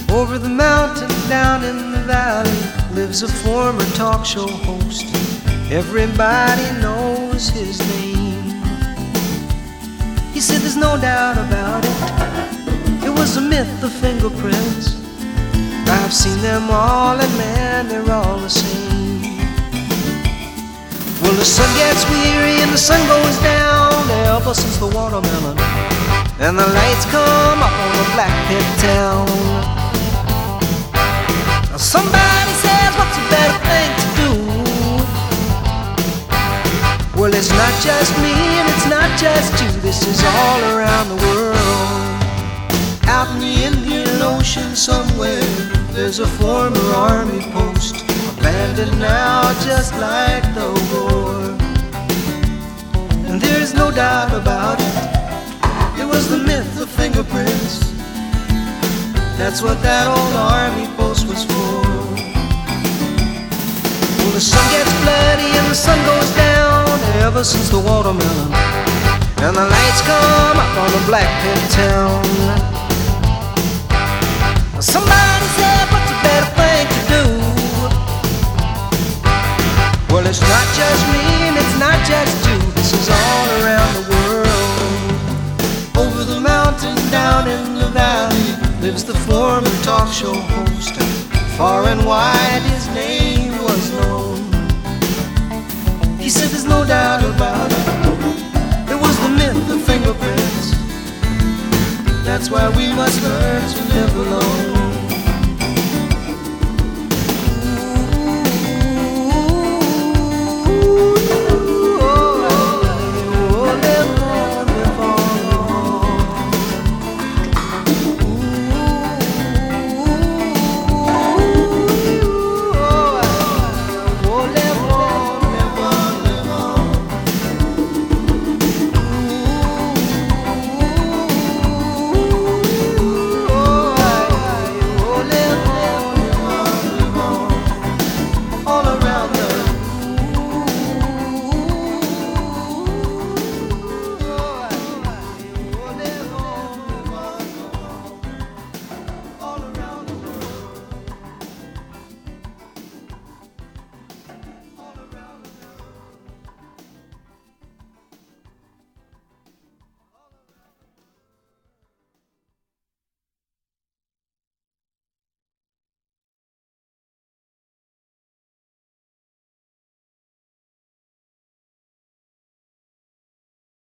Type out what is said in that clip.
Over the mountain, down in the valley, lives a former talk show host. Everybody knows his name. He said there's no doubt about it, it was a myth, the fingerprints. I've seen them all, and man, they're all the same. Well, the sun gets weary and the sun goes down ever since the watermelon, and the lights come up on the Black Pit town. Now somebody says, what's a better thing to do? Well, it's not just me and it's not just you. This is all around the world. Out in the Indian Ocean somewhere, there's a former army post, abandoned now just like the war. And there's no doubt about it, it was the myth of fingerprints. That's what that old army post was for. Well, the sun gets bloody and the sun goes down ever since the watermelon, and the lights come up on the Black Pit town. Somebody said, what's a better thing to do? Well, it's not just me and it's not just you. This is all around the world. Over the mountain, down in the valley, lives the former talk show host. Far and wide his name was known. He said there's no doubt about it, it was the myth of fingerprints. That's why we must learn to live alone.